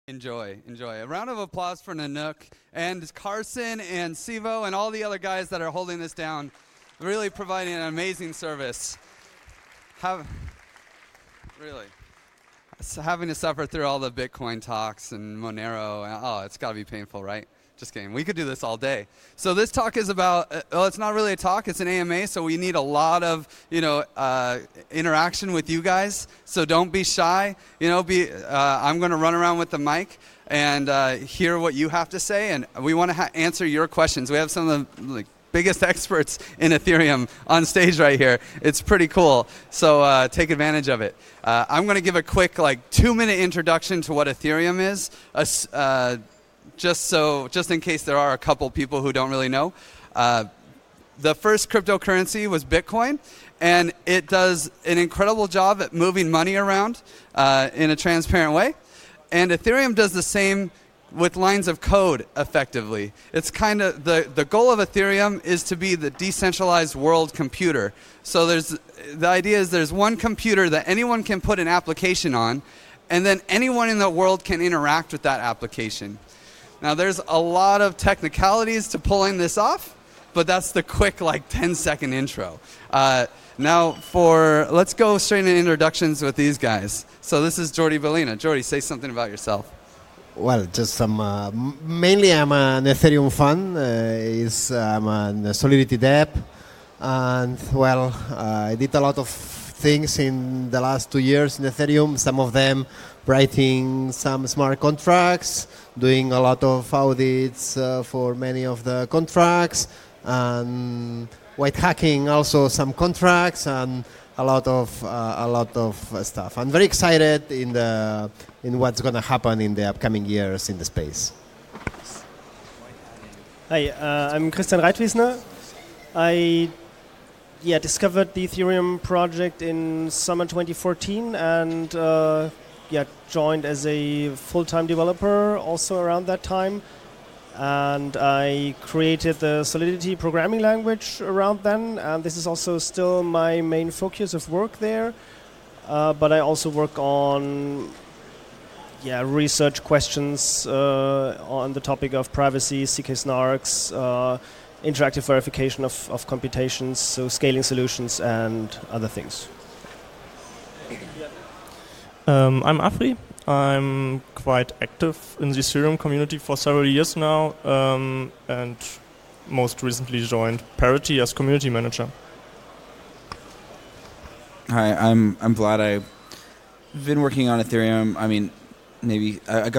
Enjoy. A round of applause for Nanook and Carson and Sivo and all the other guys that are holding this down, really providing an amazing service. Having to suffer through all the Bitcoin talks and Monero, it's got to be painful, right? Just kidding. We could do this all day. So this talk is about, it's not really a talk, it's an AMA, so we need a lot of, interaction with you guys. So don't be shy. I'm going to run around with the mic and hear what you have to say, and we want to answer your questions. We have some of the biggest experts in Ethereum on stage right here. It's pretty cool, so take advantage of it. I'm going to give a quick 2-minute introduction to what Ethereum is. Just in case there are a couple people who don't really know. The first cryptocurrency was Bitcoin, and it does an incredible job at moving money around in a transparent way. And Ethereum does the same with lines of code effectively. It's kind of the goal of Ethereum is to be the decentralized world computer. So the idea is there's one computer that anyone can put an application on, and then anyone in the world can interact with that application. Now, there's a lot of technicalities to pulling this off, but that's the quick 10-second intro. Let's go straight into introductions with these guys. So this is Jordi Bellina. Jordi, say something about yourself. Well, just some. Mainly, I'm an Ethereum fan. I'm a Solidity Dev, and I did a lot of things in the last 2 years in Ethereum. Some of them writing some smart contracts, doing a lot of audits for many of the contracts, and white hacking also some contracts, and a lot of stuff. I'm very excited in what's going to happen in the upcoming years in the space. Hi, I'm Christian Reitwiesner. I discovered the Ethereum project in summer 2014 and joined as a full-time developer also around that time. And I created the Solidity programming language around then, and this is also still my main focus of work there. But I also work on research questions on the topic of privacy, zk-SNARKs, interactive verification of computations, so scaling solutions and other things. I'm Afri. I'm quite active in the Ethereum community for several years now, and most recently joined Parity as community manager. Hi, I'm Vlad. I've been working on Ethereum. I mean, maybe I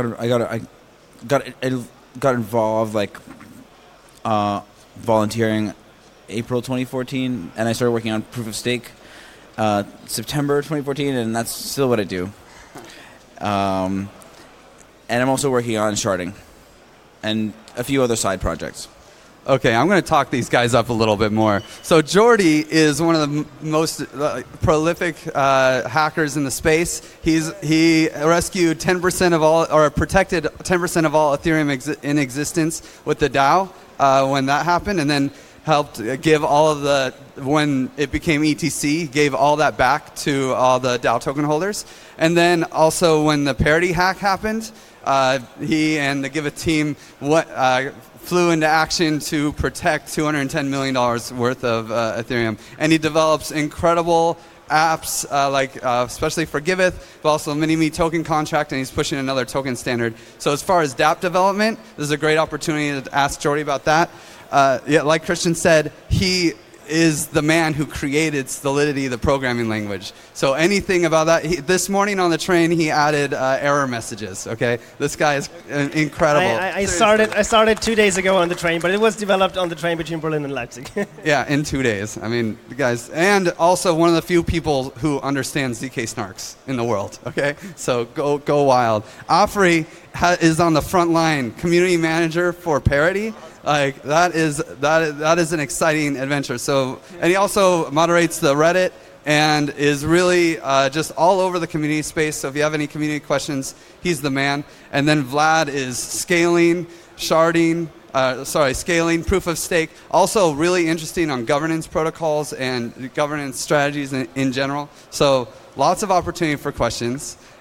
got involved volunteering April 2014, and I started working on Proof of Stake September 2014, and that's still what I do. And I'm also working on sharding and a few other side projects. Okay, I'm going to talk these guys up a little bit more. So Jordi is one of the most prolific hackers in the space. He rescued 10% of all, or protected 10% of all Ethereum in existence with the DAO when that happened, and then helped give all of the, when it became ETC, gave all that back to all the DAO token holders. And then also when the Parity hack happened, he and the Giveth team flew into action to protect $210 million worth of Ethereum. And he develops incredible apps, especially for Giveth, but also Mini-Me token contract, and he's pushing another token standard. So as far as dApp development, this is a great opportunity to ask Jordi about that. Like Christian said, he is the man who created Solidity, the programming language. So anything about that, this morning on the train, he added error messages, okay? This guy is incredible. I started 2 days ago on the train, but it was developed on the train between Berlin and Leipzig. Yeah, in 2 days. I mean, the guys, and also one of the few people who understands zk-SNARKs in the world, okay? So go wild. Afri is on the front line, community manager for Parity. That is an exciting adventure. So, and he also moderates the Reddit and is really just all over the community space. So if you have any community questions, he's the man. And then Vlad is scaling, scaling, proof of stake. Also really interesting on governance protocols and governance strategies in general. So lots of opportunity for questions.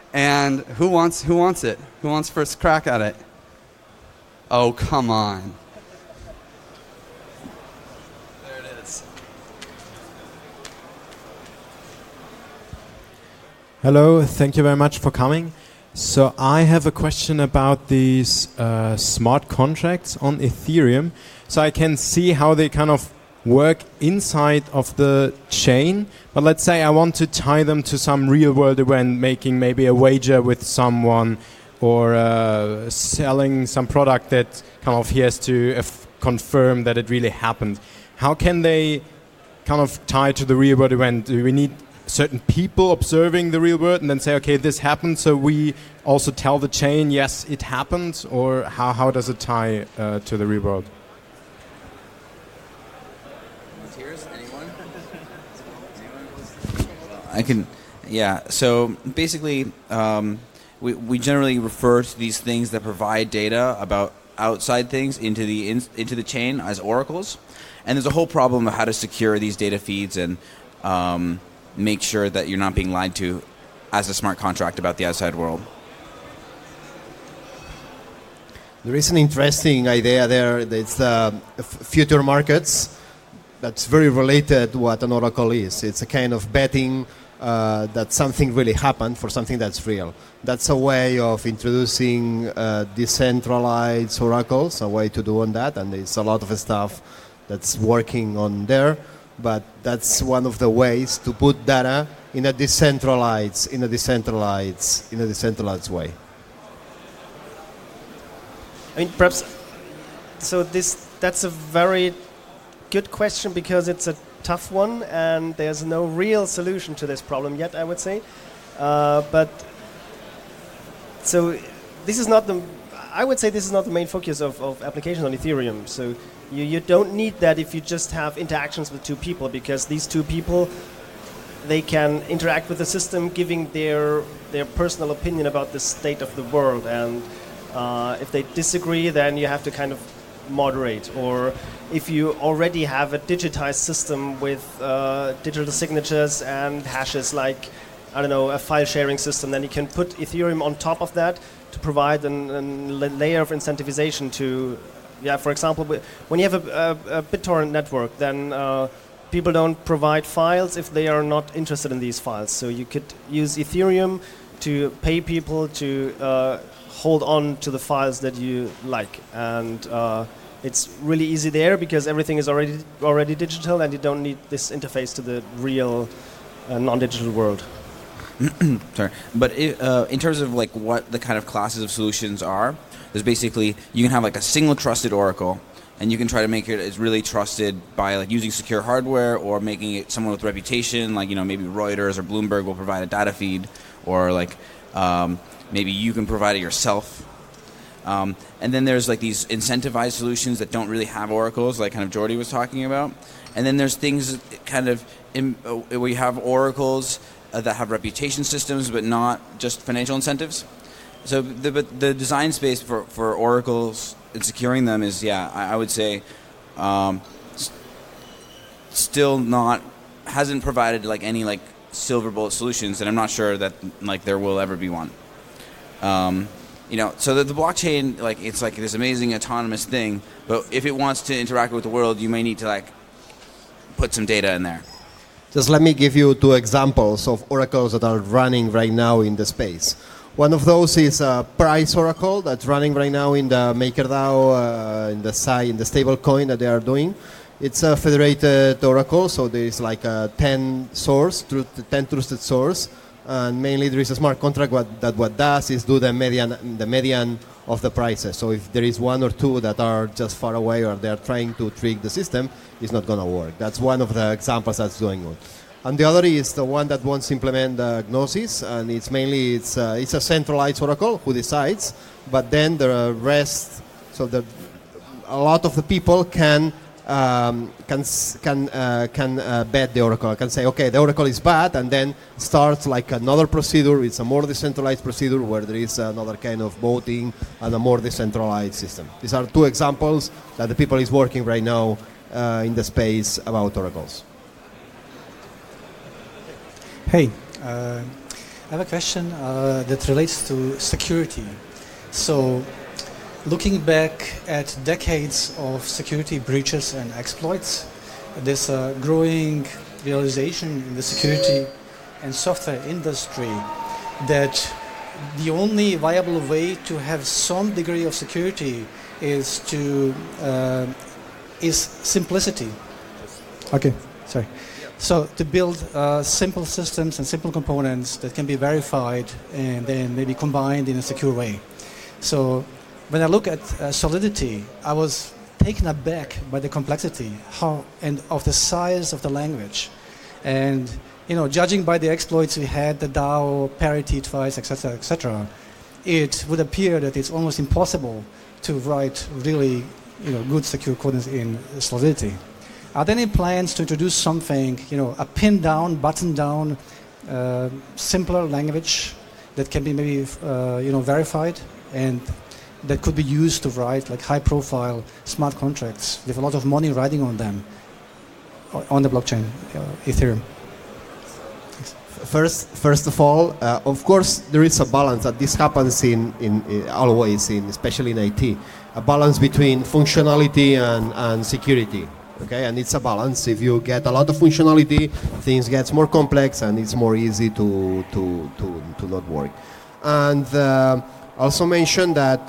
And who wants it? Who wants first crack at it? Oh, come on. There it is. Hello, thank you very much for coming. So I have a question about these smart contracts on Ethereum. So I can see how they kind of work inside of the chain, but let's say I want to tie them to some real world event, making maybe a wager with someone or selling some product that kind of he has to confirm that it really happened. How can they kind of tie to the real world event? Do we need certain people observing the real world and then say, okay, this happened, so we also tell the chain, yes, it happened? Or how does it tie to the real world? I can, yeah. So basically, we generally refer to these things that provide data about outside things into the chain as oracles, and there's a whole problem of how to secure these data feeds and make sure that you're not being lied to as a smart contract about the outside world. There is an interesting idea there. It's future markets. That's very related to what an oracle is. It's a kind of betting that something really happened for something that's real. That's a way of introducing decentralized oracles, a way to do on that, and there's a lot of stuff that's working on there. But that's one of the ways to put data in a decentralized way. I mean, perhaps. So that's a very good question because it's a tough one, and there's no real solution to this problem yet, I would say. But so this is not the. I would say this is not the main focus of applications on Ethereum. So you don't need that if you just have interactions with two people, because these two people, they can interact with the system, giving their personal opinion about the state of the world. And if they disagree, then you have to kind of moderate. Or if you already have a digitized system with digital signatures and hashes, like, I don't know, a file sharing system, then you can put Ethereum on top of that to provide a layer of incentivization to, for example, when you have a BitTorrent network, then people don't provide files if they are not interested in these files. So you could use Ethereum to pay people to hold on to the files that you like. And it's really easy there because everything is already digital, and you don't need this interface to the real non-digital world. Sorry, but in terms of like what the kind of classes of solutions are, there's basically, you can have like a single trusted oracle, and you can try to make it as really trusted by like using secure hardware or making it someone with reputation, like, you know, maybe Reuters or Bloomberg will provide a data feed, or like maybe you can provide it yourself. And then there's like these incentivized solutions that don't really have oracles, like kind of Jordi was talking about. And then there's things kind of where you have oracles that have reputation systems, but not just financial incentives. So the design space for oracles and securing them is, I would say, still hasn't provided like any like silver bullet solutions, and I'm not sure that like there will ever be one. You know, so the blockchain, like, it's like this amazing autonomous thing, but if it wants to interact with the world, you may need to like put some data in there. Just let me give you two examples of oracles that are running right now in the space. One of those is a price oracle that's running right now in the MakerDAO, in the stablecoin that they are doing. It's a federated oracle, so there is like a 10 trusted source, and mainly there is a smart contract what does is do the median of the prices. So if there is one or two that are just far away or they are trying to trick the system, it's not going to work. That's one of the examples that's going on. And the other is the one that wants to implement Gnosis, and it's a centralized oracle who decides, but then the rest, so a lot of the people can bet the oracle, can say, okay, the oracle is bad, and then starts like another procedure. It's a more decentralized procedure where there is another kind of voting and a more decentralized system. These are two examples that the people is working right now in the space about oracles. Hey, I have a question that relates to security. So, looking back at decades of security breaches and exploits, there's a growing realization in the security and software industry that the only viable way to have some degree of security is simplicity. Okay, sorry. So to build simple systems and simple components that can be verified and then maybe combined in a secure way. So when I look at Solidity, I was taken aback by the complexity and of the size of the language. And judging by the exploits we had, the DAO, parity twice, etc., it would appear that it's almost impossible to write really good secure code in Solidity. Are there any plans to introduce something, a pin down, button down, simpler language that can be maybe verified and that could be used to write like high profile smart contracts with a lot of money riding on them on the blockchain, Ethereum? First of all, of course, there is a balance that this happens in always, especially in IT, a balance between functionality and security. Okay, and it's a balance. If you get a lot of functionality, things get more complex, and it's more easy to not work. And also mention that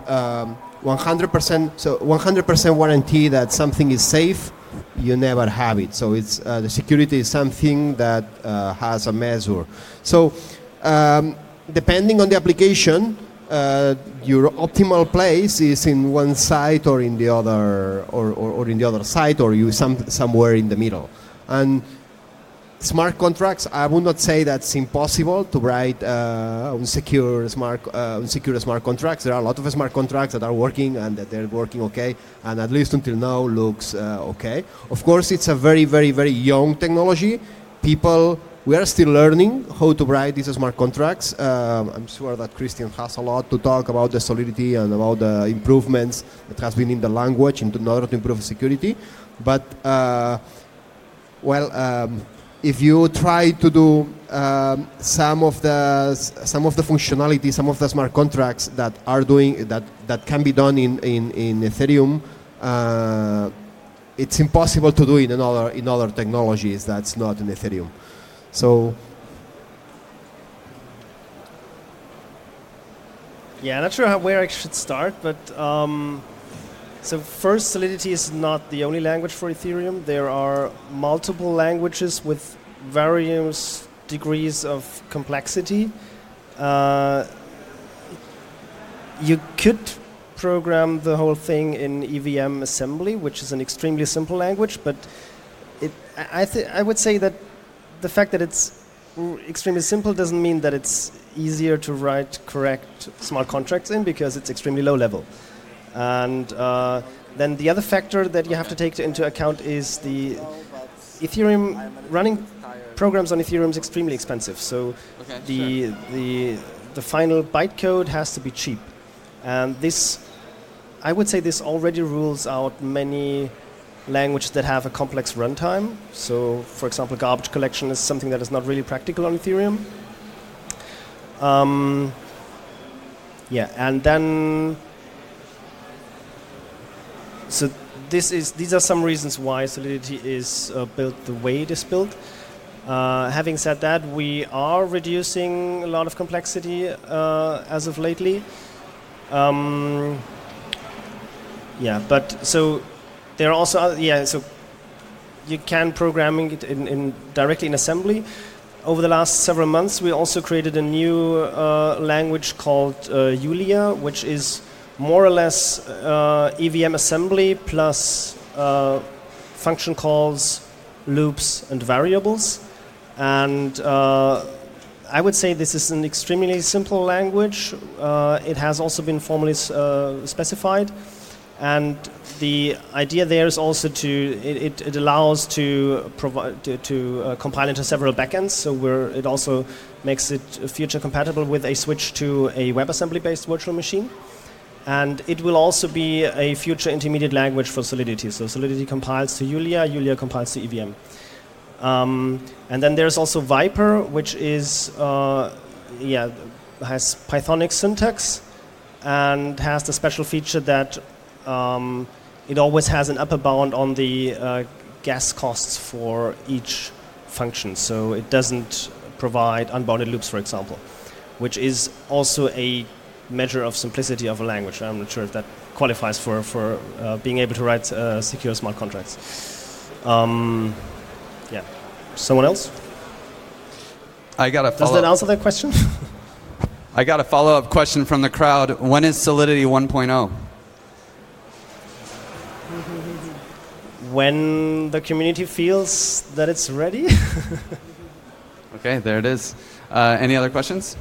100% warranty that something is safe, you never have it. So it's the security is something that has a measure. So depending on the application, your optimal place is in one side or in the other, or in the other side, or you somewhere in the middle. And smart contracts, I would not say that's impossible to write secure smart contracts. There are a lot of smart contracts that are working and that they're working okay, and at least until now looks okay. Of course, it's a very, very, very young technology. We are still learning how to write these smart contracts. I'm sure that Christian has a lot to talk about the Solidity and about the improvements that has been in the language in order to improve security. But if you try to do some of the functionality, some of the smart contracts that are doing that can be done in Ethereum, it's impossible to do in other technologies that's not in Ethereum. So yeah, I'm not sure where I should start, but so first, Solidity is not the only language for Ethereum. There are multiple languages with various degrees of complexity. You could program the whole thing in EVM assembly, which is an extremely simple language, but I would say that the fact that it's extremely simple doesn't mean that it's easier to write correct smart contracts in, because it's extremely low level. And then the other factor that you have to take into account is the Ethereum running programs on Ethereum is extremely expensive. So the final bytecode has to be cheap, and I would say this already rules out many languages that have a complex runtime. So, for example, garbage collection is something that is not really practical on Ethereum. And then so these are some reasons why Solidity is built the way it is built. Having said that, we are reducing a lot of complexity as of lately. But so there are also so you can programming it in directly in assembly. Over the last several months, we also created a new language called Julia, which is more or less EVM assembly plus function calls, loops, and variables. And I would say this is an extremely simple language. It has also been formally specified. And the idea there is also it allows to provide to compile into several backends. So it also makes it future compatible with a switch to a WebAssembly-based virtual machine. And it will also be a future intermediate language for Solidity. So Solidity compiles to Julia, Julia compiles to EVM. And then there's also Viper, which is has Pythonic syntax and has the special feature that it always has an upper bound on the gas costs for each function. So it doesn't provide unbounded loops, for example, which is also a measure of simplicity of a language. I'm not sure if that qualifies for being able to write secure smart contracts. Someone else? I got a Does that answer that question? I got a follow-up question from the crowd. When is Solidity 1.0? When the community feels that it's ready. Okay, there it is. Any other questions?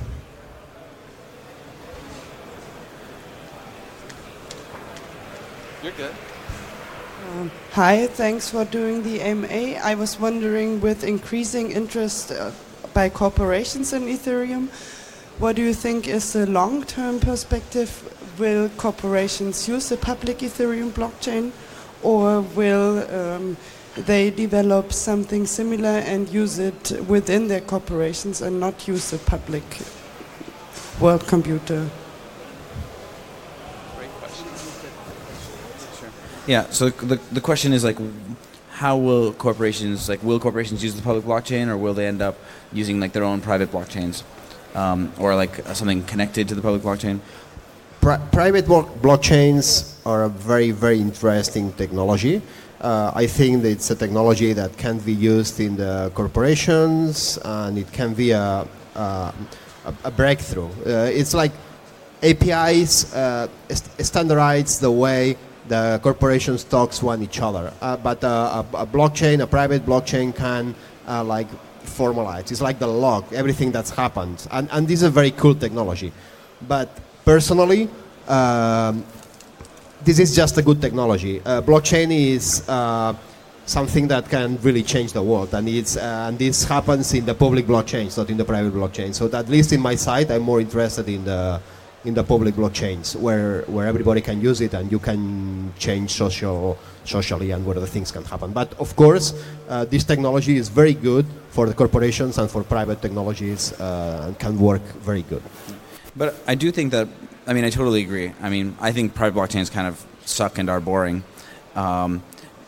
You're good. Hi, thanks for doing the AMA. I was wondering, with increasing interest by corporations in Ethereum, what do you think is the long-term perspective? Will corporations use the public Ethereum blockchain, or will they develop something similar and use it within their corporations and not use the public world computer? Yeah, so the question is like, how will corporations use the public blockchain, or will they end up using like their own private blockchains, or like something connected to the public blockchain? Private blockchains are a very, very interesting technology. I think that it's a technology that can be used in the corporations, and it can be a breakthrough. It's like APIs standardize the way the corporations talk to each other, but a blockchain, a private blockchain, can like formalize. It's like the log, everything that's happened, and this is a very cool technology. But personally, this is just a good technology. Blockchain is something that can really change the world, and this happens in the public blockchains, not in the private blockchain. So at least in my side, I'm more interested in the public blockchains, where everybody can use it and you can change socially and where the things can happen. But of course, this technology is very good for the corporations and for private technologies, and can work very good. But I do think that, I mean, I totally agree. I mean, I think private blockchains kind of suck and are boring. From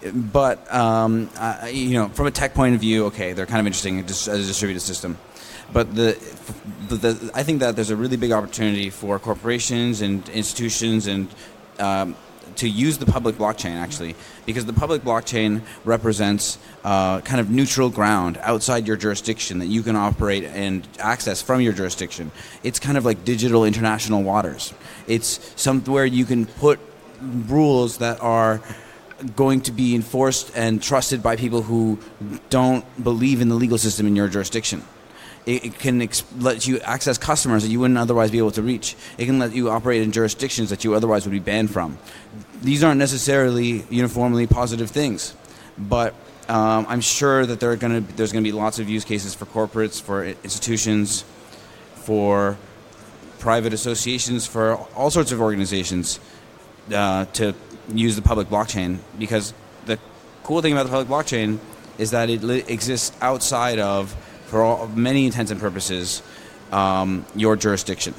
a tech point of view, okay, they're kind of interesting as a distributed system. But I think that there's a really big opportunity for corporations and institutions and to use the public blockchain, actually, because the public blockchain represents kind of neutral ground outside your jurisdiction that you can operate and access from your jurisdiction. It's kind of like digital international waters. It's somewhere you can put rules that are going to be enforced and trusted by people who don't believe in the legal system in your jurisdiction. It can let you access customers that you wouldn't otherwise be able to reach. It can let you operate in jurisdictions that you otherwise would be banned from. These aren't necessarily uniformly positive things, but I'm sure that there's going to be lots of use cases for corporates, for institutions, for private associations, for all sorts of organizations to use the public blockchain, because the cool thing about the public blockchain is that it exists outside of, for many intents and purposes, your jurisdiction.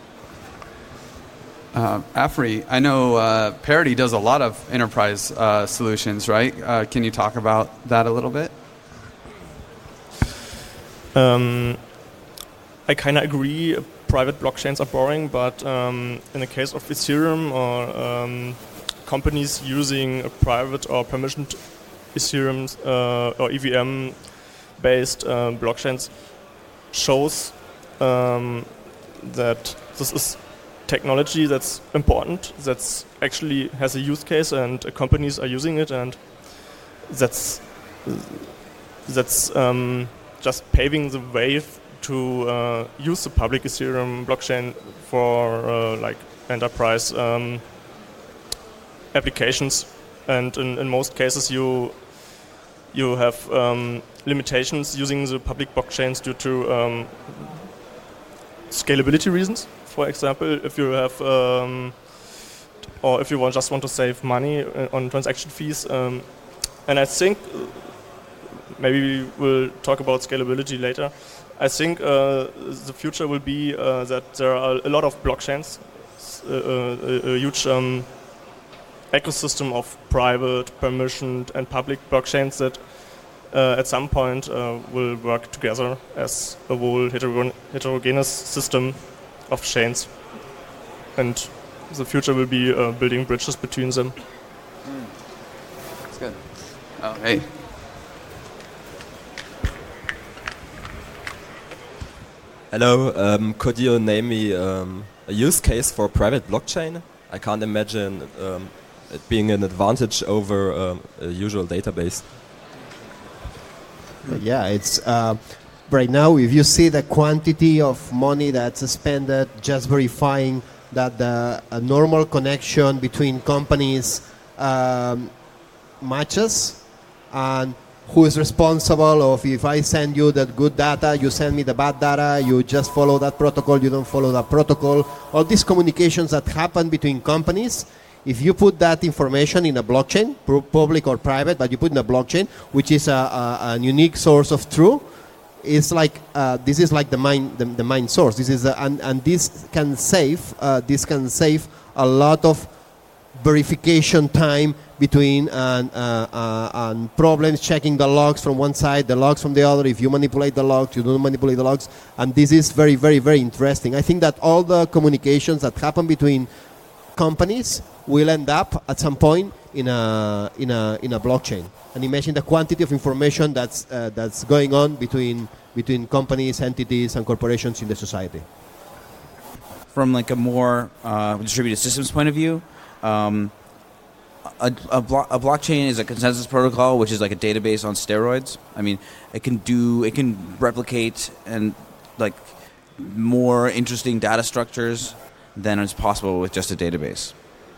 Afri, I know Parity does a lot of enterprise solutions, right? Can you talk about that a little bit? I kind of agree. Private blockchains are boring, but in the case of Ethereum or companies using a private or permissioned Ethereum or EVM-based blockchains shows that this is technology that's important, that's actually has a use case, and companies are using it, and that's just paving the way to use the public Ethereum blockchain for like enterprise applications. And in most cases, you have limitations using the public blockchains due to scalability reasons. For example, if you have, or if you just want to save money on transaction fees, and I think maybe we'll talk about scalability later. I think the future will be that there are a lot of blockchains, a huge ecosystem of private, permissioned, and public blockchains that at some point will work together as a whole heterogeneous system of chains. And the future will be building bridges between them. That's good. Oh, hey. Hello, could you name me a use case for private blockchain? I can't imagine it being an advantage over a usual database. Yeah, it's right now. If you see the quantity of money that's spent just verifying that a normal connection between companies matches, and who is responsible of if I send you the good data, you send me the bad data, you just follow that protocol, you don't follow that protocol. All these communications that happen between companies, if you put that information in a blockchain, public or private, but you put in a blockchain, which is a unique source of truth, it's like this is like the main source. This is and this can save a lot of verification time between and problems, checking the logs from one side, the logs from the other. If you manipulate the logs, you don't manipulate the logs, and this is very, very, very interesting. I think that all the communications that happen between companies will end up at some point in a blockchain. And imagine the quantity of information that's going on between companies, entities, and corporations in the society. From like a more distributed systems point of view, a blockchain is a consensus protocol, which is like a database on steroids. I mean, it can replicate and like more interesting data structures than is possible with just a database.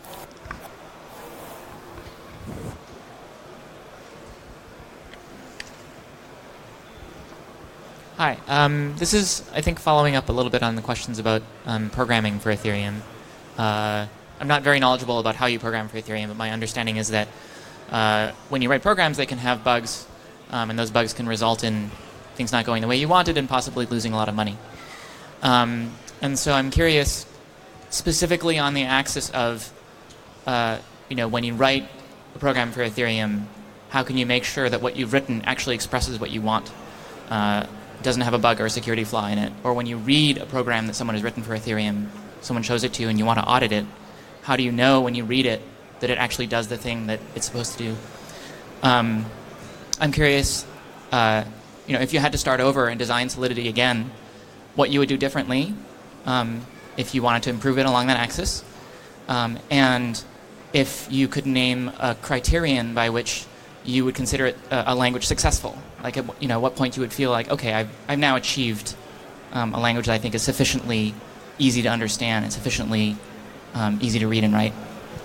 Hi. This is, I think, following up a little bit on the questions about programming for Ethereum. I'm not very knowledgeable about how you program for Ethereum, but my understanding is that when you write programs, they can have bugs, and those bugs can result in things not going the way you wanted and possibly losing a lot of money. And so I'm curious, specifically on the axis of, when you write a program for Ethereum, how can you make sure that what you've written actually expresses what you want? Doesn't have a bug or a security flaw in it. Or when you read a program that someone has written for Ethereum, someone shows it to you and you want to audit it, how do you know when you read it that it actually does the thing that it's supposed to do? I'm curious, if you had to start over and design Solidity again, what you would do differently if you wanted to improve it along that axis, and if you could name a criterion by which you would consider it a language successful. Like, at what point you would feel like, okay, I've now achieved a language that I think is sufficiently easy to understand and sufficiently easy to read and write.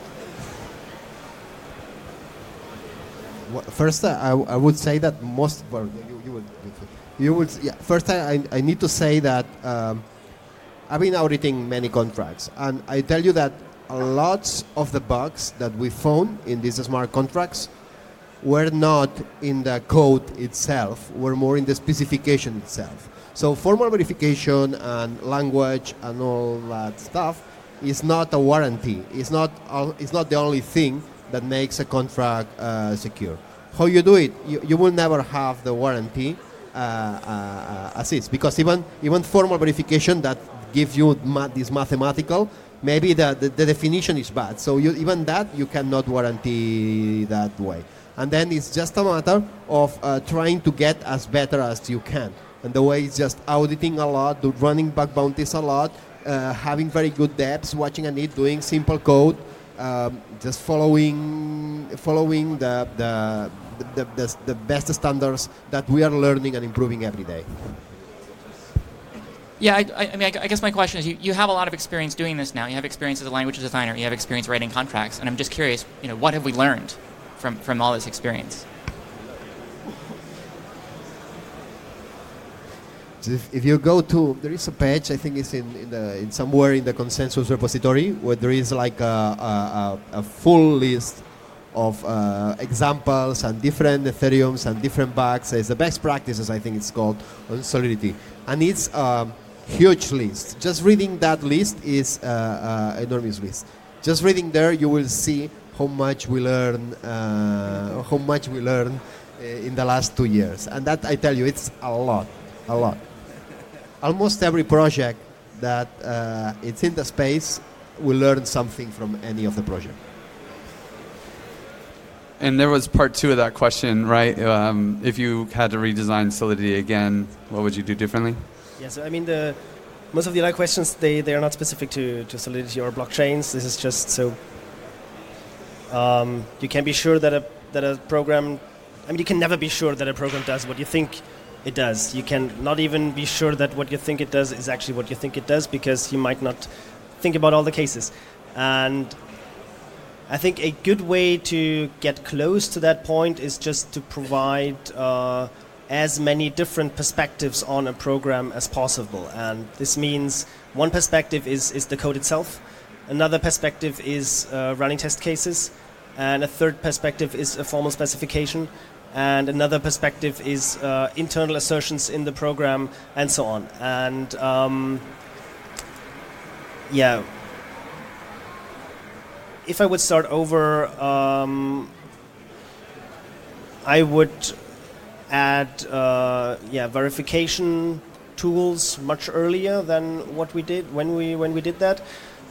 Well, first, I would say that most. Well, you would. Yeah. First, I need to say that I've been auditing many contracts, and I tell you that lots of the bugs that we found in these smart contracts were not in the code itself, were more in the specification itself. So formal verification and language and all that stuff is not a warranty. It's not the only thing that makes a contract secure. How you do it, you will never have the warranty assist, because even formal verification that gives you this mathematical, maybe the definition is bad. So even that you cannot warranty that way. And then it's just a matter of trying to get as better as you can. And the way is just auditing a lot, running bug bounties a lot, having very good depths, watching a need, doing simple code, just following the best standards that we are learning and improving every day. Yeah, I guess my question is, you have a lot of experience doing this now. You have experience as a language designer. You have experience writing contracts. And I'm just curious, what have we learned from all this experience? If you go to, there is a page, I think it's in somewhere in the consensus repository, where there is like a full list of examples and different Ethereums and different bugs. It's the best practices, I think it's called, on Solidity. And it's huge list. Just reading that list is enormous list. Just reading there, you will see how much we learn in the last 2 years. And that, I tell you, it's a lot. Almost every project that it's in the space will learn something from any of the project. And there was part 2 of that question, right? If you had to redesign Solidity again, what would you do differently? Yeah, so I mean, most of the other questions, they are not specific to Solidity or blockchains. This is just so you can be sure that a program, I mean, you can never be sure that a program does what you think it does. You can not even be sure that what you think it does is actually what you think it does, because you might not think about all the cases. And I think a good way to get close to that point is just to provide as many different perspectives on a program as possible. And this means one perspective is the code itself, another perspective is running test cases, and a third perspective is a formal specification, and another perspective is internal assertions in the program, and so on. And if I would start over, I would add verification tools much earlier than what we did when we did that.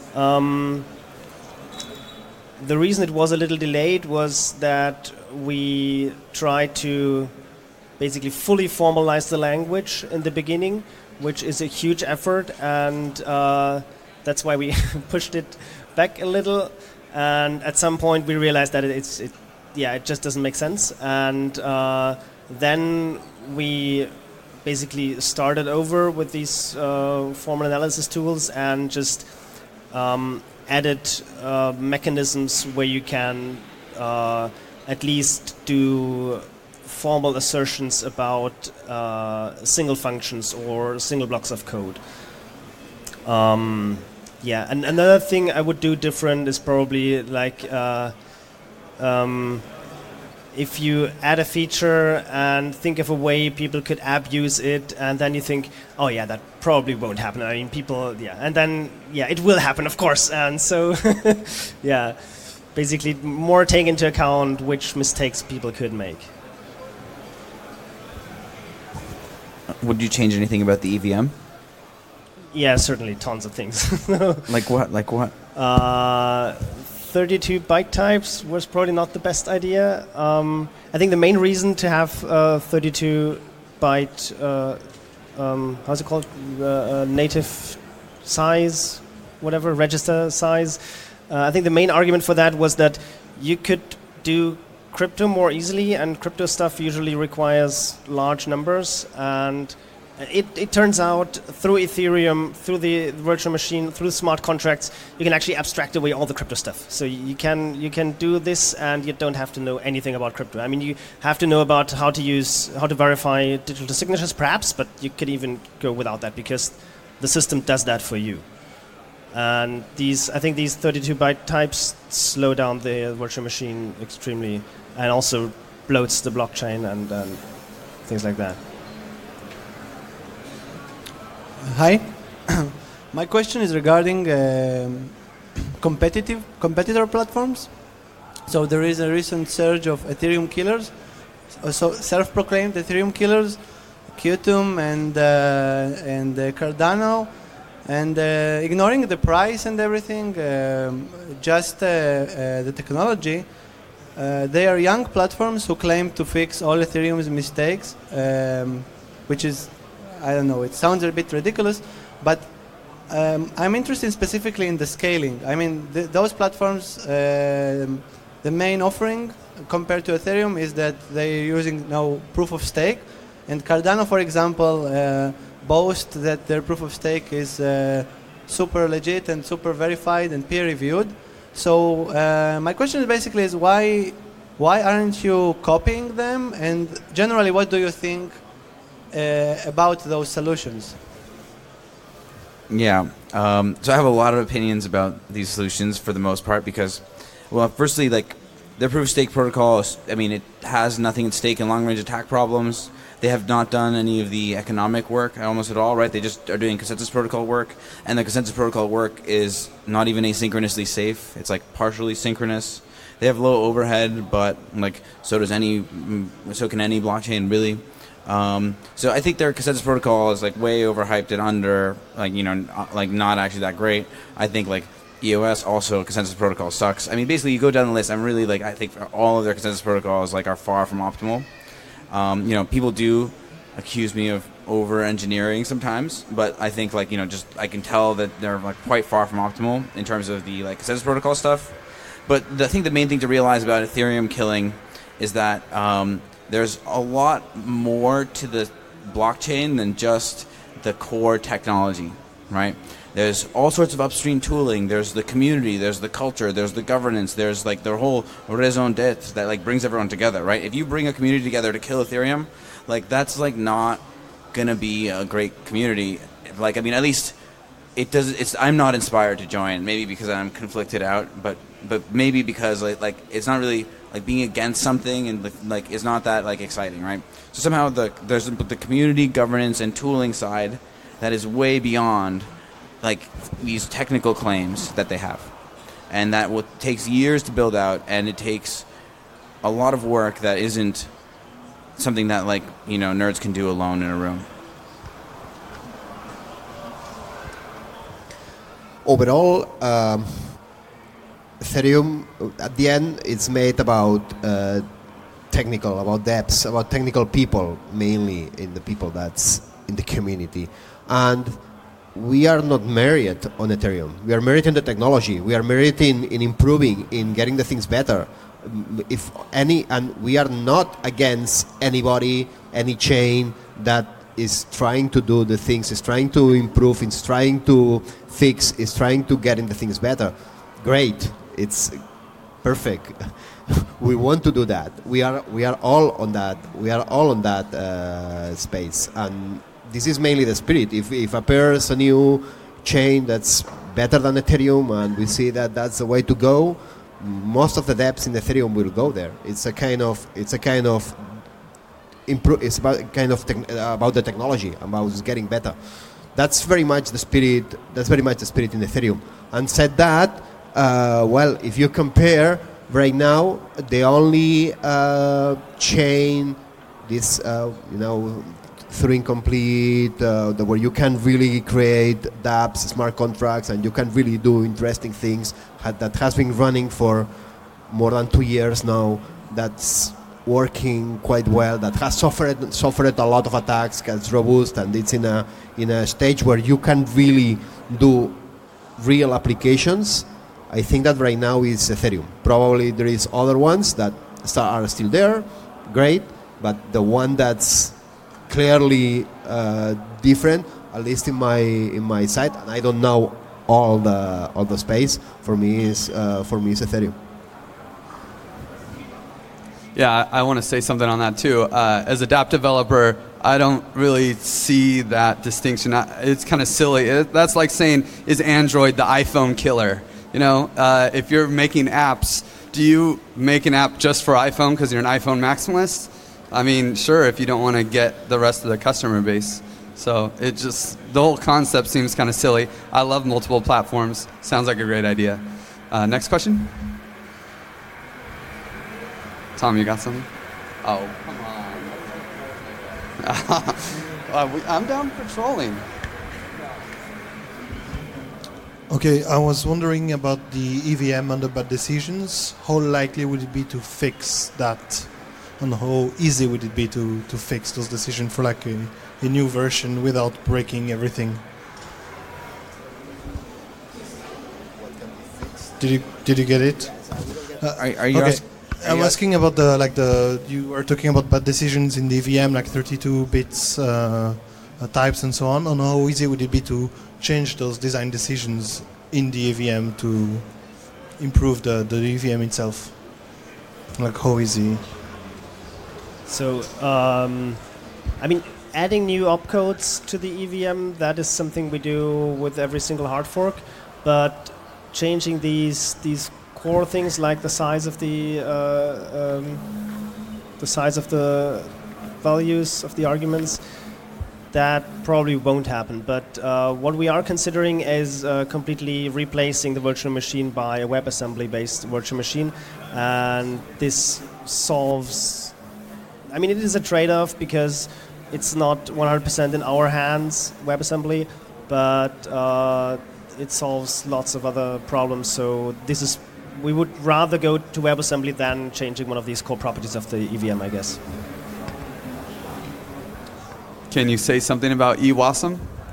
The reason it was a little delayed was that we tried to basically fully formalize the language in the beginning, which is a huge effort, and that's why we pushed it back a little. And at some point we realized that it just doesn't make sense, and then we basically started over with these formal analysis tools and just added mechanisms where you can at least do formal assertions about single functions or single blocks of code. And another thing I would do different is probably like if you add a feature and think of a way people could abuse it, and then you think, oh yeah, that probably won't happen. I mean, people, and then it will happen, of course. And so, basically more take into account which mistakes people could make. Would you change anything about the EVM? Yeah, certainly, tons of things. Like what? 32 byte types was probably not the best idea. I think the main reason to have 32 byte, how's it called, native size, whatever, register size. I think the main argument for that was that you could do crypto more easily, and crypto stuff usually requires large numbers, and it turns out through Ethereum, through the virtual machine, through smart contracts, you can actually abstract away all the crypto stuff. So you can do this, and you don't have to know anything about crypto. I mean, you have to know about how to verify digital signatures, perhaps, but you could even go without that because the system does that for you. And I think these 32 byte types slow down the virtual machine extremely, and also bloats the blockchain and things like that. Hi. My question is regarding competitor platforms. So there is a recent surge of Ethereum killers, so self-proclaimed Ethereum killers, Qtum and Cardano, and ignoring the price and everything, just the technology. They are young platforms who claim to fix all Ethereum's mistakes, which is, I don't know, it sounds a bit ridiculous, but I'm interested specifically in the scaling. I mean, those platforms, the main offering compared to Ethereum is that they're using now proof of stake, and Cardano, for example, boast that their proof of stake is super legit and super verified and peer-reviewed. So my question is basically why aren't you copying them, and generally what do you think about those solutions? Yeah, so I have a lot of opinions about these solutions for the most part because, well, firstly, like their proof of stake protocol, I mean, it has nothing at stake in long range attack problems. They have not done any of the economic work almost at all, right? They just are doing consensus protocol work, and the consensus protocol work is not even asynchronously safe. It's like partially synchronous. They have low overhead, but like so can any blockchain really. So I think their consensus protocol is like way overhyped and under, like, you know, like not actually that great. I think like EOS also consensus protocol sucks. I mean, basically you go down the list. I'm really like, I think all of their consensus protocols like are far from optimal. You know, people do accuse me of over-engineering sometimes, but I think like, you know, just I can tell that they're like quite far from optimal in terms of the like consensus protocol stuff. But I think the main thing to realize about Ethereum killing is that there's a lot more to the blockchain than just the core technology, right? There's all sorts of upstream tooling. There's the community. There's the culture. There's the governance. There's like the whole raison d'etre that like brings everyone together, right? If you bring a community together to kill Ethereum, like that's like not gonna be a great community. Like, I mean, at least it does. I'm not inspired to join. Maybe because I'm conflicted out, but maybe because like it's not really like being against something and like it's not that like exciting, right? So somehow there's the community governance and tooling side that is way beyond like these technical claims that they have, and that takes years to build out, and it takes a lot of work that isn't something that like, you know, nerds can do alone in a room. Overall, Ethereum at the end it's made about technical, about depths, about technical people, mainly in the people that's in the community, and we are not married on Ethereum. We are married in the technology. We are married in improving, in getting the things better. And we are not against anybody, any chain that is trying to do the things, is trying to improve, is trying to fix, is trying to get in the things better. Great, it's perfect. We want to do that. We are all on that. We are all on that space, and this is mainly the spirit. If appears a new chain that's better than Ethereum, and we see that that's the way to go, most of the dApps in Ethereum will go there. It's about the technology, about getting better. That's very much the spirit. That's very much the spirit in Ethereum. And said that, well, if you compare right now, the only chain, this Turing Complete, where you can really create dApps, smart contracts, and you can really do interesting things, that has been running for more than 2 years now, that's working quite well, that has suffered a lot of attacks, that's robust, and it's in a stage where you can really do real applications. I think that right now is Ethereum. Probably there is other ones that are still there, great, but the one that's clearly different, at least in my side, and I don't know all the space. For me is Ethereum. Yeah, I want to say something on that too. As a dApp developer, I don't really see that distinction. It's kind of silly. That's like saying, is Android the iPhone killer? You know, if you're making apps, do you make an app just for iPhone because you're an iPhone maximalist? I mean, sure, if you don't want to get the rest of the customer base. So the whole concept seems kind of silly. I love multiple platforms. Sounds like a great idea. Next question? Tom, you got something? Oh, come on. I'm down for trolling. Okay, I was wondering about the EVM under bad decisions. How likely would it be to fix that? And how easy would it be to fix those decisions for like a new version without breaking everything? Did you get it? Are you okay? I'm asking about you were talking about bad decisions in the EVM, like 32 bits types and so on. And how easy would it be to change those design decisions in the EVM to improve the EVM itself? Like how easy? So, I mean, adding new opcodes to the EVM, that is something we do with every single hard fork, but changing these core things like the size of the values of the arguments, that probably won't happen. But what we are considering is completely replacing the virtual machine by a WebAssembly-based virtual machine, and this solves. I mean, it is a trade-off because it's not 100% in our hands, WebAssembly, but it solves lots of other problems. So we would rather go to WebAssembly than changing one of these core properties of the EVM, I guess. Can you say something about eWASM?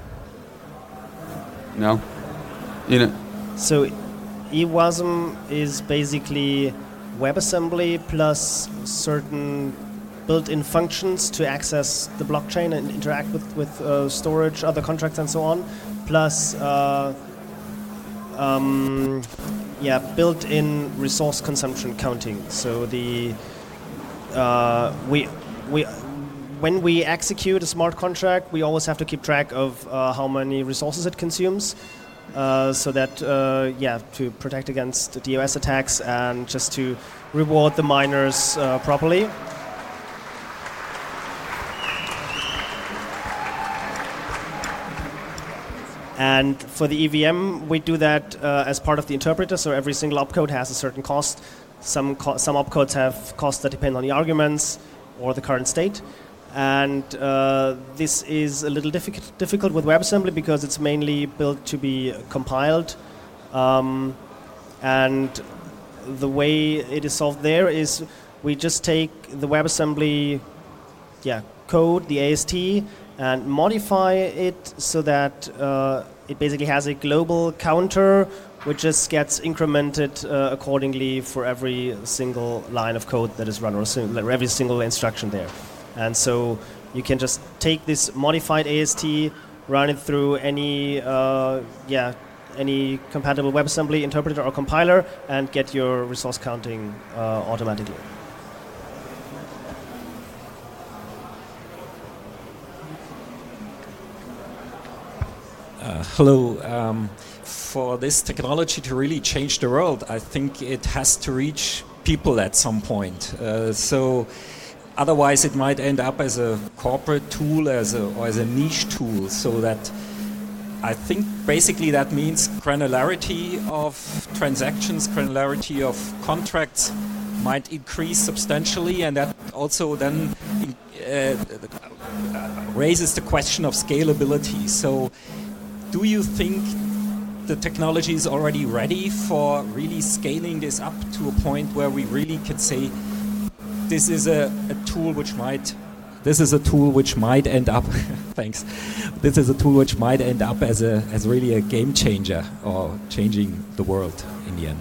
No? So eWASM is basically WebAssembly plus certain built-in functions to access the blockchain and interact with storage, other contracts, and so on, plus built-in resource consumption counting. So when we execute a smart contract, we always have to keep track of how many resources it consumes, so that to protect against DOS attacks and just to reward the miners properly. And for the EVM, we do that as part of the interpreter, so every single opcode has a certain cost. Some opcodes have costs that depend on the arguments or the current state. And this is a little difficult with WebAssembly because it's mainly built to be compiled. And the way it is solved there is we just take the WebAssembly code, the AST, and modify it so that it basically has a global counter which just gets incremented accordingly for every single line of code that is run, or every single instruction there. And so you can just take this modified AST, run it through any compatible WebAssembly interpreter or compiler, and get your resource counting automatically. Hello. For this technology to really change the world, I think it has to reach people at some point. Otherwise, it might end up as a corporate tool, or as a niche tool. So that I think basically that means granularity of transactions, granularity of contracts might increase substantially, and that also then raises the question of scalability. So, do you think the technology is already ready for really scaling this up to a point where we really can say this is a tool which might end up thanks. This is a tool which might end up as really a game changer or changing the world in the end?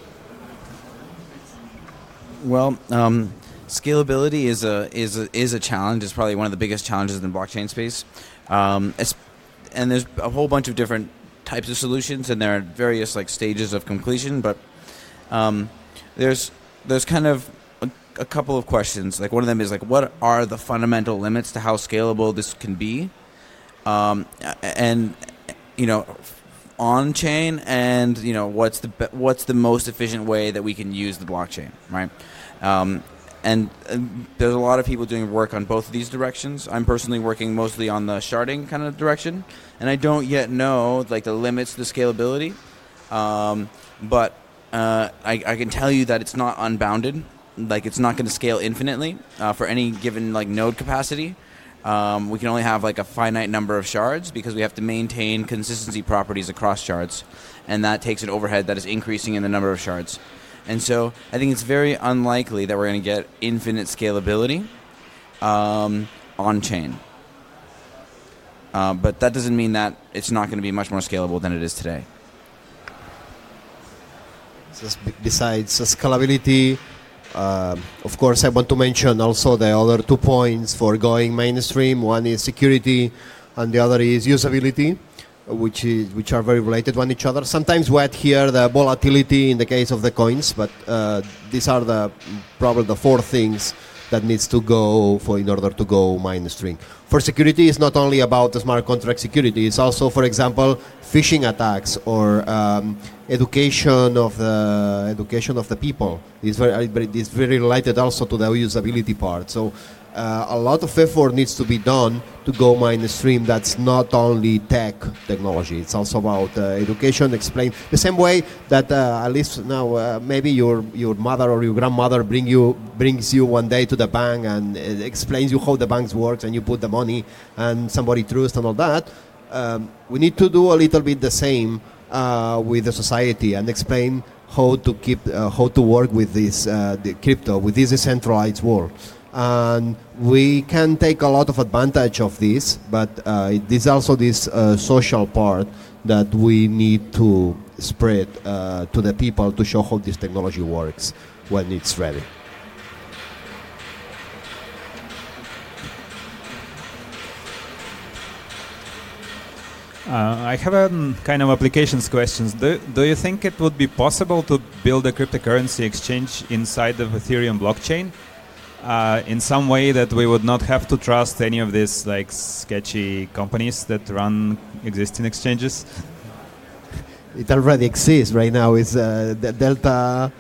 Well, scalability is a challenge. It's probably one of the biggest challenges in the blockchain space. And there's a whole bunch of different types of solutions, and there are various stages of completion. But there's kind of a couple of questions. One of them is what are the fundamental limits to how scalable this can be, and on chain, and what's the most efficient way that we can use the blockchain, right? And there's a lot of people doing work on both of these directions. I'm personally working mostly on the sharding kind of direction, and I don't yet know the limits to the scalability. But I can tell you that it's not unbounded. It's not going to scale infinitely for any given node capacity. We can only have a finite number of shards because we have to maintain consistency properties across shards, and that takes an overhead that is increasing in the number of shards. And so I think it's very unlikely that we're going to get infinite scalability on-chain. But that doesn't mean that it's not going to be much more scalable than it is today. Besides scalability, of course, I want to mention also the other 2 points for going mainstream. One is security, and the other is usability, which are very related to each other. Sometimes we add here the volatility in the case of the coins, but these are probably the 4 things that needs to go in order to go mainstream. For security, it's not only about the smart contract security. It's also, for example, phishing attacks or education of the people. It's very related also to the usability part. So a lot of effort needs to be done to go mainstream. That's not only technology. It's also about education. Explain the same way that at least now maybe your mother or your grandmother brings you one day to the bank and explains you how the banks works, and you put the money and somebody trusts and all that. We need to do a little bit the same with the society and explain how to work with this the crypto, with this decentralized world. And we can take a lot of advantage of this, but there's also this social part that we need to spread to the people to show how this technology works when it's ready. I have a kind of applications questions. Do you think it would be possible to build a cryptocurrency exchange inside of Ethereum blockchain in some way that we would not have to trust any of these like sketchy companies that run existing exchanges? It already exists right now. It's the Delta.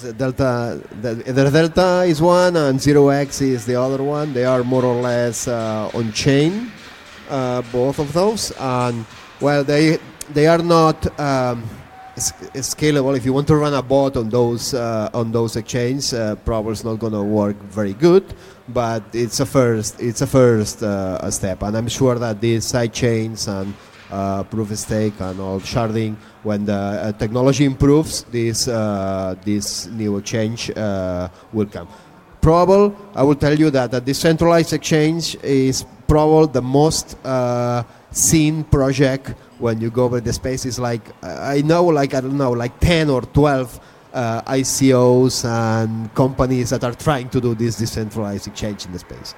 Delta is one, and 0x is the other one. They are more or less on chain, both of those, and well, they are not scalable. If you want to run a bot on those exchanges, probably it's not going to work very good. But it's a first step, and I'm sure that these side chains and proof of stake and all sharding, when the technology improves, this new exchange will come. Probably, I will tell you that a decentralized exchange is probably the most seen project when you go over the space. Is like I don't know, like 10 or 12 ICOs and companies that are trying to do this decentralized exchange in the space.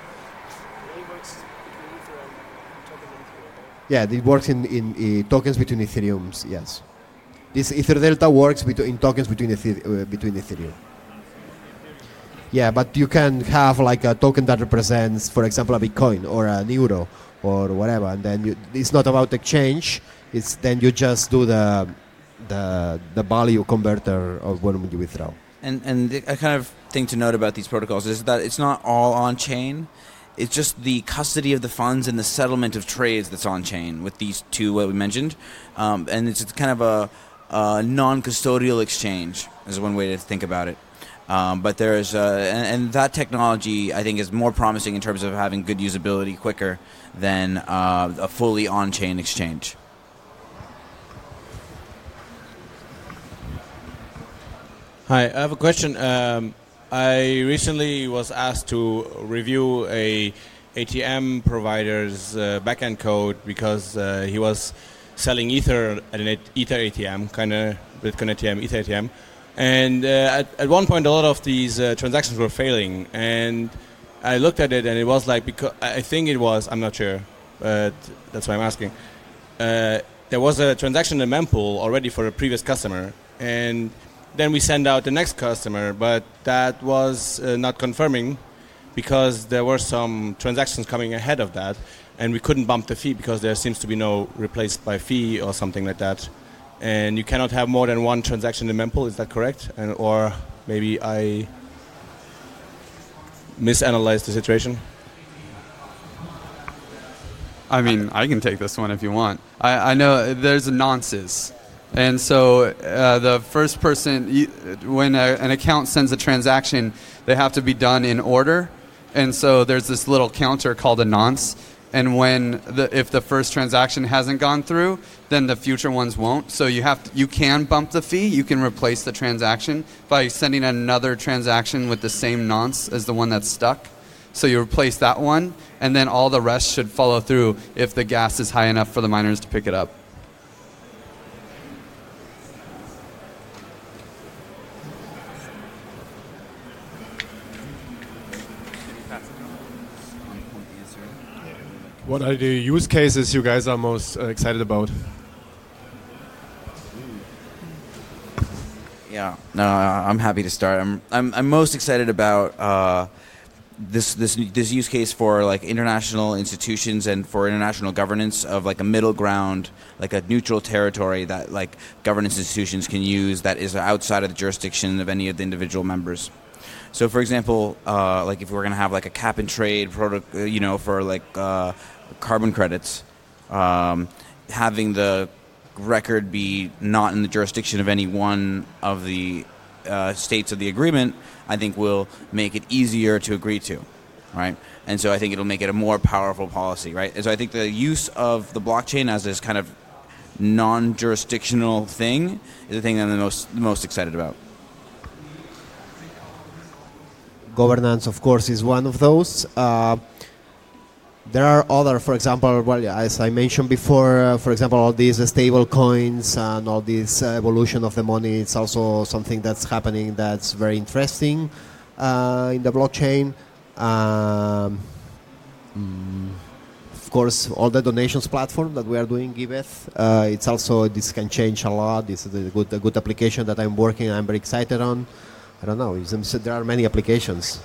Yeah, it works in tokens between Ethereums. Yes, this EtherDelta works in tokens between Ethereum. Yeah, but you can have like a token that represents, for example, a Bitcoin or an euro or whatever, and then it's not about exchange. It's then you just do the value converter of when you withdraw. And a kind of thing to note about these protocols is that it's not all on chain. It's just the custody of the funds and the settlement of trades that's on chain with these two what we mentioned, and it's kind of a non-custodial exchange is one way to think about it. But there's and that technology I think is more promising in terms of having good usability quicker than a fully on-chain exchange. Hi, I have a question. I recently was asked to review a ATM provider's backend code because he was selling Ether at an Ether ATM, kind of Bitcoin ATM, Ether ATM. And at one point, a lot of these transactions were failing. And I looked at it, and it was like, because I think it was, I'm not sure, but that's why I'm asking. There was a transaction in the mempool already for a previous customer. And then we send out the next customer, but that was not confirming because there were some transactions coming ahead of that, and we couldn't bump the fee because there seems to be no replaced by fee or something like that. And you cannot have more than one transaction in the mempool, is that correct? Or maybe I misanalyzed the situation? I mean, I can take this one if you want. I know there's nonces. And so the first person, when an account sends a transaction, they have to be done in order. And so there's this little counter called a nonce. And if the first transaction hasn't gone through, then the future ones won't. So you can bump the fee. You can replace the transaction by sending another transaction with the same nonce as the one that's stuck. So you replace that one, and then all the rest should follow through if the gas is high enough for the miners to pick it up. What are the use cases you guys are most excited about? Yeah, no, I'm happy to start. I'm most excited about this use case for like international institutions and for international governance of like a middle ground, like a neutral territory that like governance institutions can use that is outside of the jurisdiction of any of the individual members. So, for example, like if we're going to have like a cap and trade for like carbon credits, having the record be not in the jurisdiction of any one of the states of the agreement, I think will make it easier to agree to, right? And so I think it'll make it a more powerful policy, right? And so I think the use of the blockchain as this kind of non-jurisdictional thing is the thing that I'm the most excited about. Governance, of course, is one of those. There are other, for example, well, as I mentioned before, for example, all these stable coins and all this evolution of the money, it's also something that's happening that's very interesting in the blockchain. Of course, all the donations platform that we are doing, Giveth, it's also, this can change a lot. This is a good application that I'm working, I'm very excited on. I don't know, there are many applications.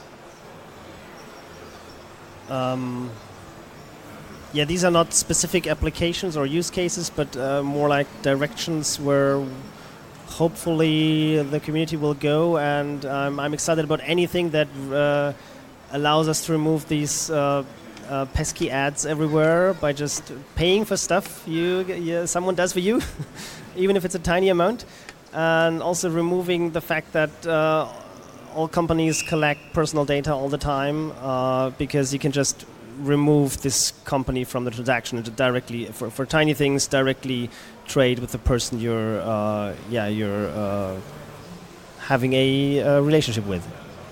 Yeah, these are not specific applications or use cases, but more like directions where hopefully the community will go, and I'm excited about anything that allows us to remove these pesky ads everywhere by just paying for stuff someone does for you, even if it's a tiny amount. And also removing the fact that all companies collect personal data all the time, because you can just remove this company from the transaction and directly, for tiny things, directly trade with the person you're having a relationship with.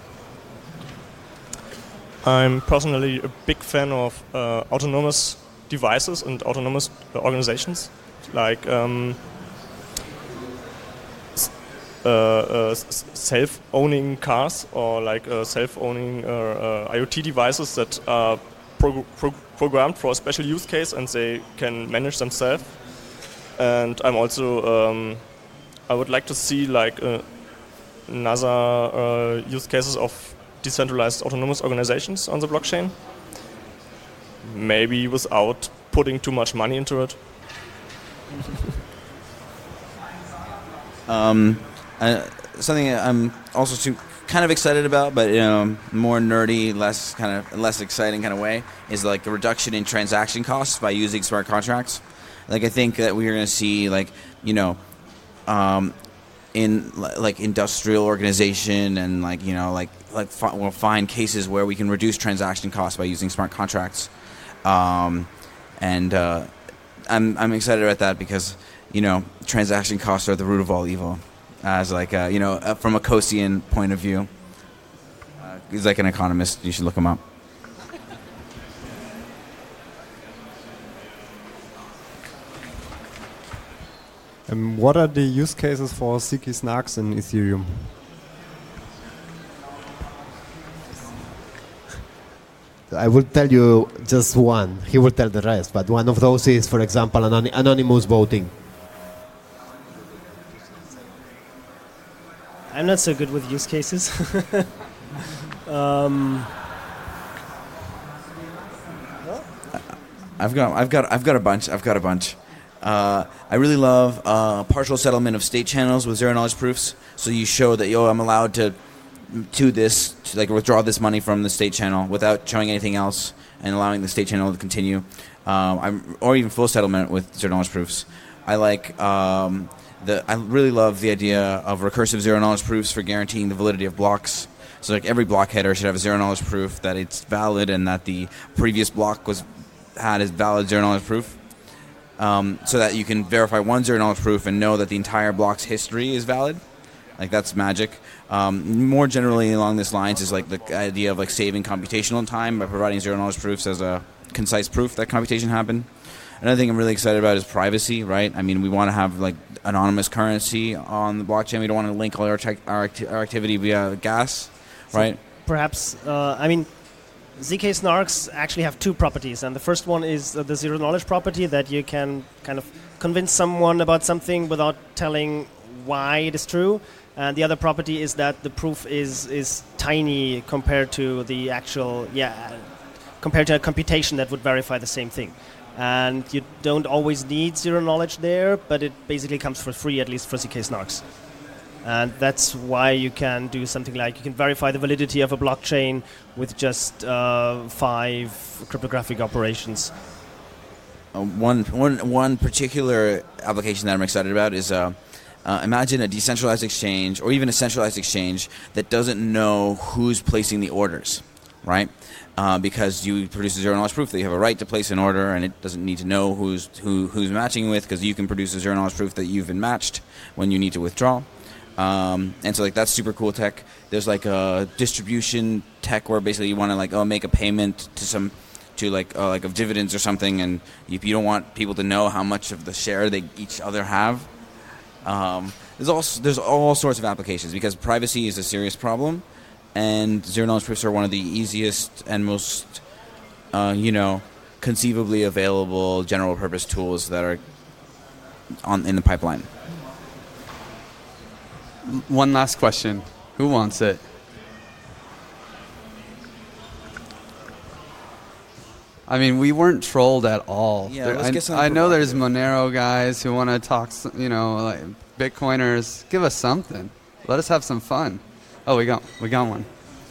I'm personally a big fan of autonomous devices and autonomous organizations, like self-owning cars or like self-owning IoT devices that are programmed for a special use case and they can manage themselves. And I'm also I would like to see like another use cases of decentralized autonomous organizations on the blockchain, maybe without putting too much money into it. Something I'm also kind of excited about, but more nerdy, less exciting kind of way, is like the reduction in transaction costs by using smart contracts. Like I think that we're going to see in like industrial organization and we'll find cases where we can reduce transaction costs by using smart contracts, and I'm excited about that because transaction costs are the root of all evil. As from a Coasian point of view, he's like an economist. You should look him up. What are the use cases for Ziggy Snarks in Ethereum? I will tell you just one. He will tell the rest. But one of those is, for example, anonymous voting. I'm not so good with use cases. I've got a bunch. I really love partial settlement of state channels with zero knowledge proofs. So you show that I'm allowed to withdraw this money from the state channel without showing anything else and allowing the state channel to continue. Or even full settlement with zero knowledge proofs. I really love the idea of recursive zero knowledge proofs for guaranteeing the validity of blocks. So like every block header should have a zero knowledge proof that it's valid and that the previous block had a valid zero knowledge proof. So that you can verify one zero knowledge proof and know that the entire block's history is valid. Like that's magic. More generally along this lines is like the idea of like saving computational time by providing zero knowledge proofs as a concise proof that computation happened. Another thing I'm really excited about is privacy, right? I mean, we want to have like anonymous currency on the blockchain. We don't want to link all our activity via gas, right? Perhaps, ZK Snarks actually have two properties, and the first one is the zero knowledge property, that you can kind of convince someone about something without telling why it is true. And the other property is that the proof is tiny compared to the actual, compared to a computation that would verify the same thing. And you don't always need zero knowledge there, but it basically comes for free, at least for zk-SNARKs. And that's why you can do something like, you can verify the validity of a blockchain with just 5 cryptographic operations. One particular application that I'm excited about is imagine a decentralized exchange or even a centralized exchange that doesn't know who's placing the orders, right? Because you produce a zero-knowledge proof that you have a right to place an order, and it doesn't need to know who's matching with, because you can produce a zero-knowledge proof that you've been matched when you need to withdraw. And so like that's super cool tech. There's like a distribution tech where basically you want to make a payment to of dividends or something, and you don't want people to know how much of the share they each other have. There's all sorts of applications because privacy is a serious problem, and zero knowledge proofs are one of the easiest and most conceivably available general purpose tools that are in the pipeline. One last question. Who wants it? I mean, we weren't trolled at all. Yeah, let's get some I know there's Monero guys who want to talk, like Bitcoiners. Give us something. Let us have some fun. Oh, we got one.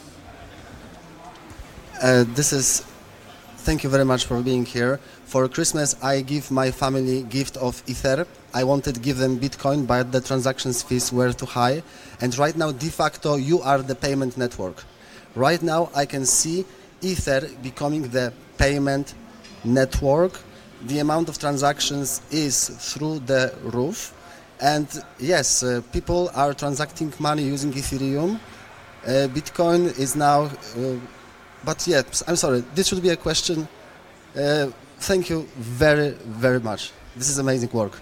Thank you very much for being here. For Christmas, I give my family gift of Ether. I wanted to give them Bitcoin, but the transactions fees were too high. And right now, de facto, you are the payment network. Right now, I can see Ether becoming the payment network. The amount of transactions is through the roof. And yes, people are transacting money using Ethereum. Bitcoin is now... but yeah, I'm sorry, this should be a question. Thank you very, very much. This is amazing work.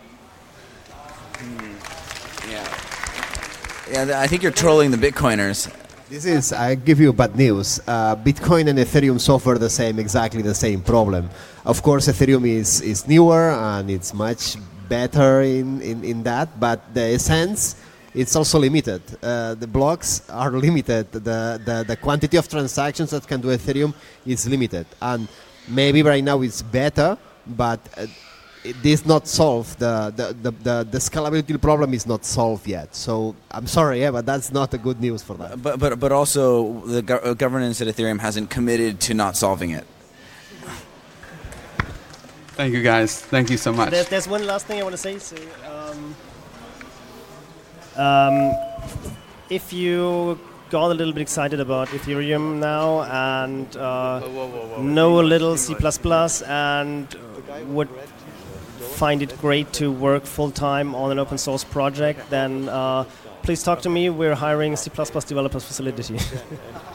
Yeah, I think you're trolling the Bitcoiners. I give you bad news. Bitcoin and Ethereum suffer exactly the same problem. Of course, Ethereum is newer and it's much better in that, but the essence, it's also limited. The blocks are limited. The quantity of transactions that can do Ethereum is limited. And maybe right now it's better, but this not solved. The scalability problem is not solved yet. So I'm sorry, but that's not a good news for that. But also the governance at Ethereum hasn't committed to not solving it. Thank you, guys. Thank you so much. There's one last thing I want to say. So, if you got a little bit excited about Ethereum now and know a little C++ and would find it great to work full-time on an open source project, then please talk to me. We're hiring a C++ developers for Solidity.